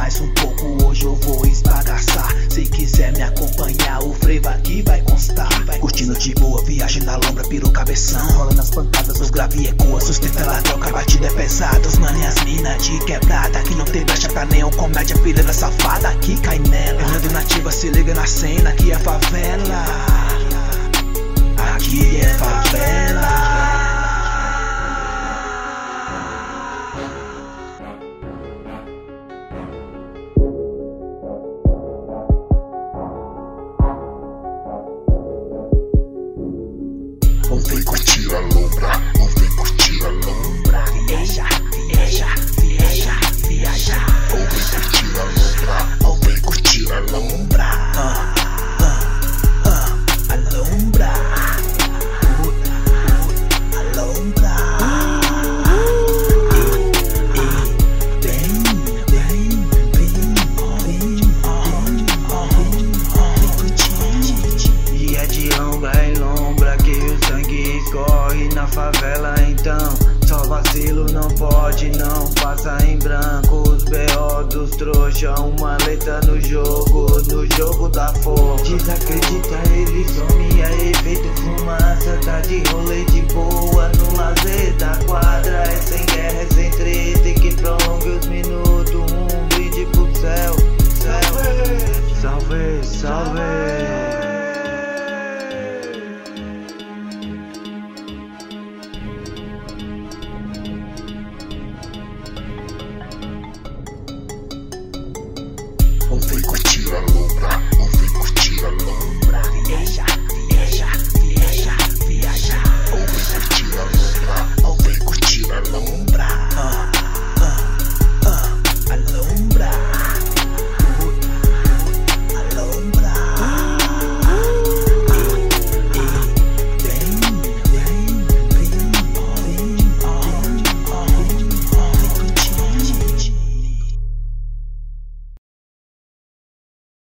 mais um pouco, hoje eu vou esbagaçar. Se quiser me acompanhar, o frevo aqui vai constar. Curtindo de boa, viagem na lombra, piro cabeção. Rola nas pancadas, os grave ecoa, sustenta a troca, a batida é pesada. Os mano e as mina de quebrada, que não tem brecha pra nenhum comédia, piranha safada, aqui cai nela. Fernando Nativa, se liga na cena, aqui é favela. Aqui é favela. Ou vem curtir a lombra, ou vem curtir a lombra. Viaja, viaja, viaja, viaja. Ou vem curtir a lombra, ou vem curtir a lombra. Alombra, alombra. E é de lombra em lombra que o sangue escorre na favela. Então só vacilo não pode, não passa em branco. Os B.O. dos trouxa, uma letra no jogo da força. Desacredita, ele some, é efeito fumaça. Tá de rolê de boa no lazer da quadra. É sem guerra, é sem treta e que prolongue os minutos. Um brinde pro céu, salve, salve. Ou vem curtir a lombra.